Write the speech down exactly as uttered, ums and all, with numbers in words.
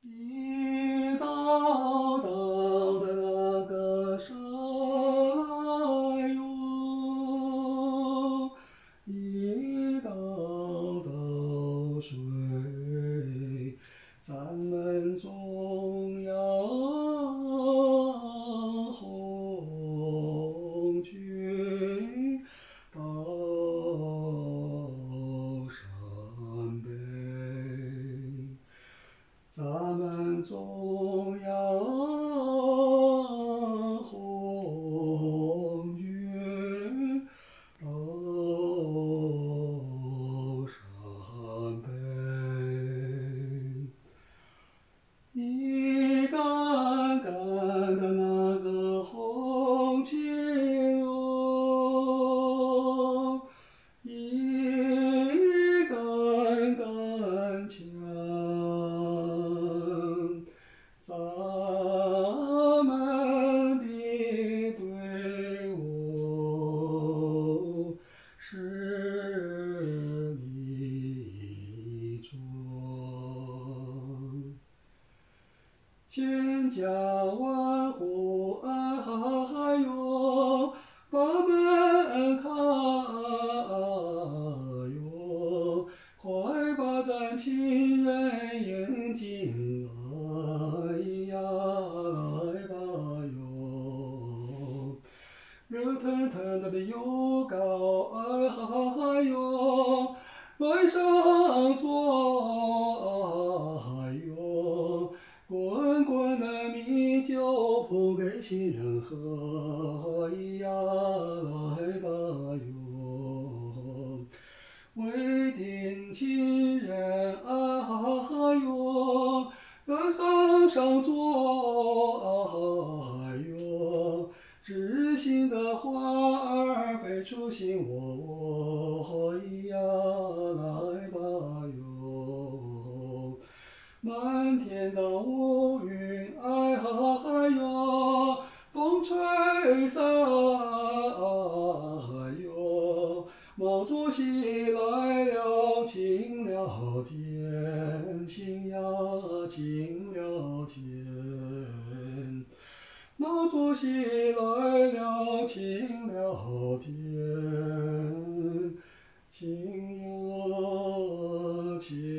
一道道的那个山来哟，一道道水，咱们中央红军到山北。咱们中央红军到山北，一杆杆的那个红旗哟，一杆杆枪。咱们的队伍是立桩，千家万户哎哟，把门开哟，快把咱亲人迎进来。来吧哟，热腾腾的油糕哎嗨哟，来上桌哎哟，滚滚的米酒泼给亲人喝呀，来吧哟，为定亲人哎哟。岗上坐哎哟，知心的花儿飞出心窝呀，来吧哟，满天的乌云哎哟，风吹散哎哟，毛主席来了，晴了天，晴呀晴了天，毛主席来了，晴了天，晴呀晴。